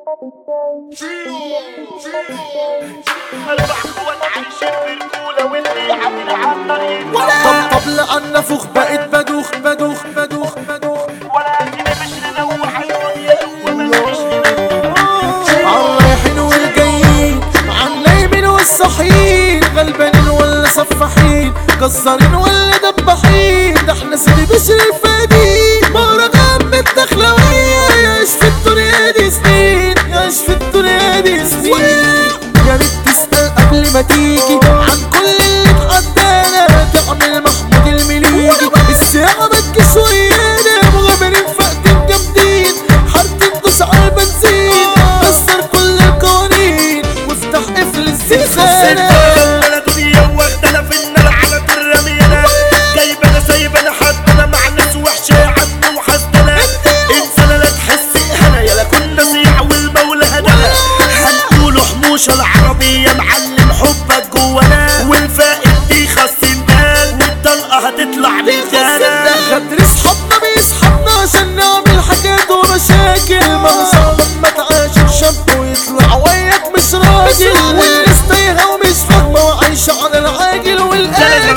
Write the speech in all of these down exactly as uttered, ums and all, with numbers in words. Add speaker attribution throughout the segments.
Speaker 1: اربع اخوات عايشين برجولة واللي عامل عالطريق
Speaker 2: طب طب لأن فوق بقيت بدوخ بدوخ بدوخ بدوخ
Speaker 1: ولا عندنا مش نروح الدنيا ومفيش
Speaker 2: عالرايحين والجايين عالنايمين والصاحيين غلبانين ولا صفاحين جزارين ولا دباحين ده احنا سيدي بشر الفادين مهرجان من الدخلوية يعيش في الدنيا دي سنين يعيش في الدنيا دي سنين يا ريت تسأل قبل ما تيجي عن كل اللي اتعدانا تعمل محمود المليجي الساعة ما تجيش ويانا مغامرين فاقدين جامدين حارتين دوس على البنزين كسر كل القوانين وافتح قفل الزنزانة
Speaker 1: انا دنيا واخدانا في النار على الرميانة جايبانا سايبانا حدانا مع ناس وحشة عنه وحسدنا انسانة لا تحس اهانة يلا كنا صيع والمولى هدانا هنقولوا حموشة العربية معلم حبك جوانا والفائد دي خاصين بال والطلقة هتطلع بالجانا
Speaker 2: غدر اصحابنا بيسحبنا عشان نعمل حاجات ومشاكل منصور لما تعاشر شاب ويطلع وياك مش راجل والناس تايهة ومش فاهمة وعايشة على العاجل والآجل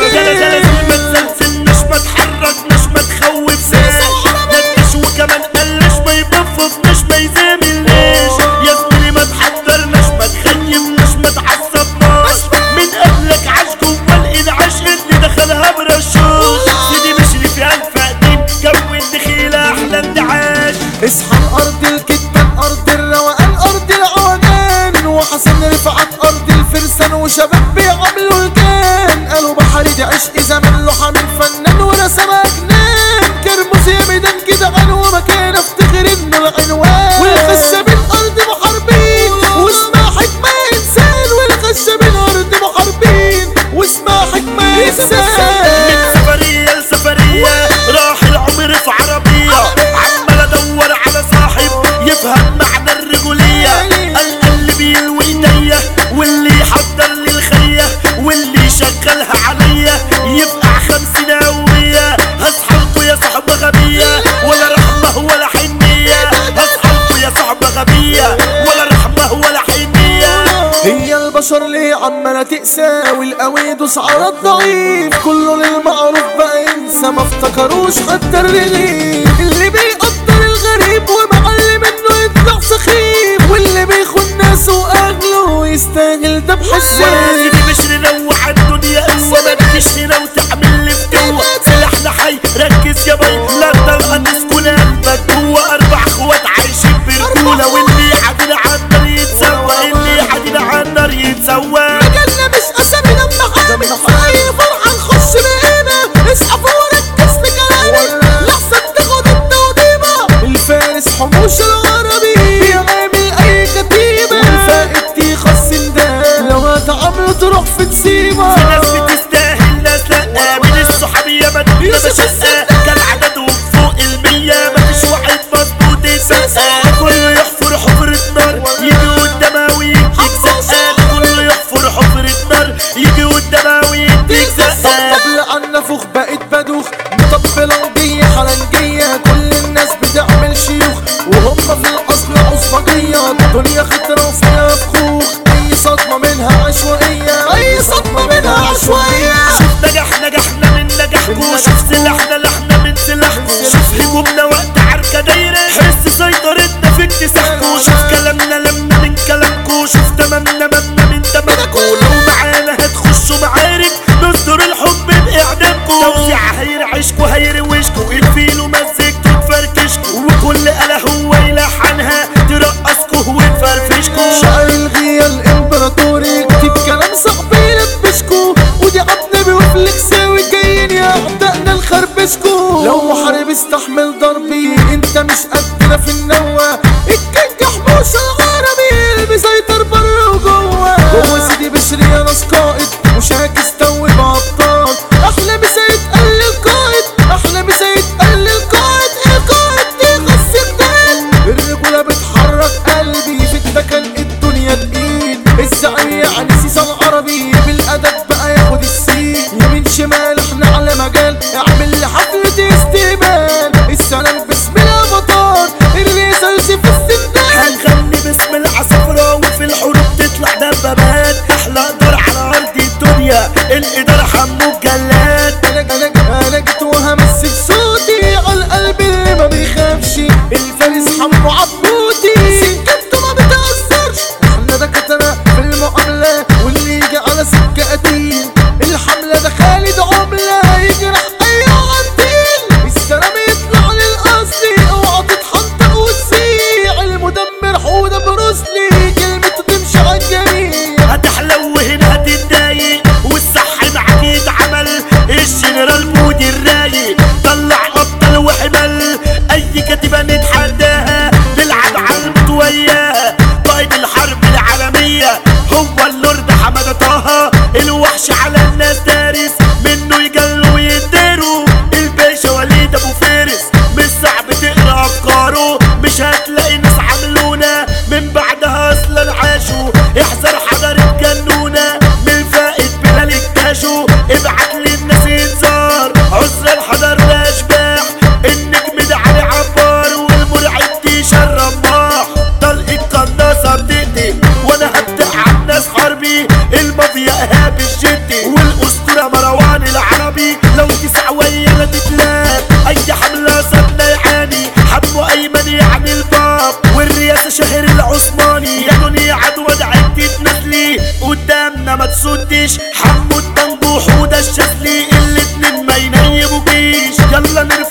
Speaker 1: ما تسلسلناش ما تحركناش ما تخوفناش ندش وكمان قلش ما يبففناش ما يزاملناش يا زميلي ما تحضرناش ما تخيبناش ما تعصبناش من قبلك عاش جوا الانعاش اللي دخلها برشاش سيدي مشري فيها الفقدين جو الدخيلة احلى اندعاش
Speaker 2: اصحى الارض الكتان ارض الروقان ارض العوجان وحسن رفعت ارض الفرسان وشباب بيعملوا الجان قالوا بحري دي عشق زمان لوحة من فنان ورسمها جنان كرموز يا ميدان كده عن ومكان افتخر انه العنوان والخشبين ارض محاربين واسمها حكمة انسان والخشبين ارض محاربين واسمها حكمة انسان
Speaker 1: من سفرية لسفرية راح العمر في عربية عمال ادور على صاحب يفهم معنى الرجولية اللي بيلوي ايديا واللي يحضر لي الخية واللي يشغلها عليا يبقى خمسين قوية هصحلكوا يا صحبة غبية ولا رحمة ولا حنية هصحلكوا يا صحبة غبية ولا رحمة ولا حنية
Speaker 2: هي البشر ليه عمالة تقسى والقوي يدوس على الضعيف كله للمعروف بقى ينسى ما افتكروش حتى الرغيف اللي بيقدر الغريب ومعلم انه يطلع سخيف واللي بيخون ناسه واهله يستاهل ده بحسين
Speaker 1: سيدي مش ننوع الدنيا قوة ما تجيش هنا وتعمل لي فتوة سلاحنا حي ركز يا باي لا تطلع تسكن قلبك جوا اربع اخوات عايشين برجولة واللي عادنا عالنار يتسوى اللي عادنا عالنار يتسوى
Speaker 2: مجالنا مش اسامي لما حامل اي فرحة نخش بقينا اسحب وركز في كلامي لحسن تاخد التوضيبة الفارس حموش العربي بيعمل اي كتيبة والفائد دي خاصين ده لو هتعامله تروح في تسيبة
Speaker 1: في ناس بتستاهل ناس لا من الصحابية ما تبقى بشقة كان عددهم فوق المية مفيش واحد مظبوط يسقى كله يحفر حفرة نار يجي قدامها ويديك زقة كله يحفر حفرة نار يجي قدامها ويديك زقة
Speaker 2: طب لأن فوق بقيت بدوخ مطبلة وجية حلنجية كل الناس بتعمل شيوخ وهم في الأصل عصبجية الدنيا خطرة وفيها فخوخ أي صدمة منها عشوائية أي صدمة منها عشوائية
Speaker 1: شوف نجح نجحنا من نجاحكو شوف سلاحنا لحنا من سلاحكو شوف هجومنا وقت عركة دايرة حس سيطرتنا في اكتساحكو شوف كلامنا لمنا من كلامكو شوف تمامنا ممنا من تمامكو لو معانا هتخشوا معارك نصدر الحب بإعدامكو توزيع هيرعشكو هيروشكو الفيل ومزجتو تفركشكو وكل آلة هو يلحنها ترقصكو وتفرفشكو
Speaker 2: شعر الغية الامبراطوري يكتب كلام صعب يلبسكو ودي عبنبي وفلكساوي جايين يا اعدائنا نخربشكو لو محارب استحمل ضربي انت مش قدنا في النوة الكينج حموش العربي اللي بيسيطر بره وجوه جوه سيدي بشري يا ناس قائد وشاكس توب ابطال احلى مسا يتقل القائد احلى مسا يتقل القائد القائد دي خص الدين الرجولة بتحرك قلبي في الدكن الدنيا تقيل الزعيم يعني سيسا العربي بالادب بقى ياخد السين يمين شمال احنا على مجال اعمل لي حفلة استقبال السلام باسم الافاتار اللي يسلسي في السندان
Speaker 1: هنغني باسم ايمن يعني الباب والرئاسة شهر العثماني يا دنيا عدوى دعيت تتنازلي قدامنا ما تسدش حمو الطنبوح وده الشاذلي الاتنين ما ينيبوكيش يلا نرفع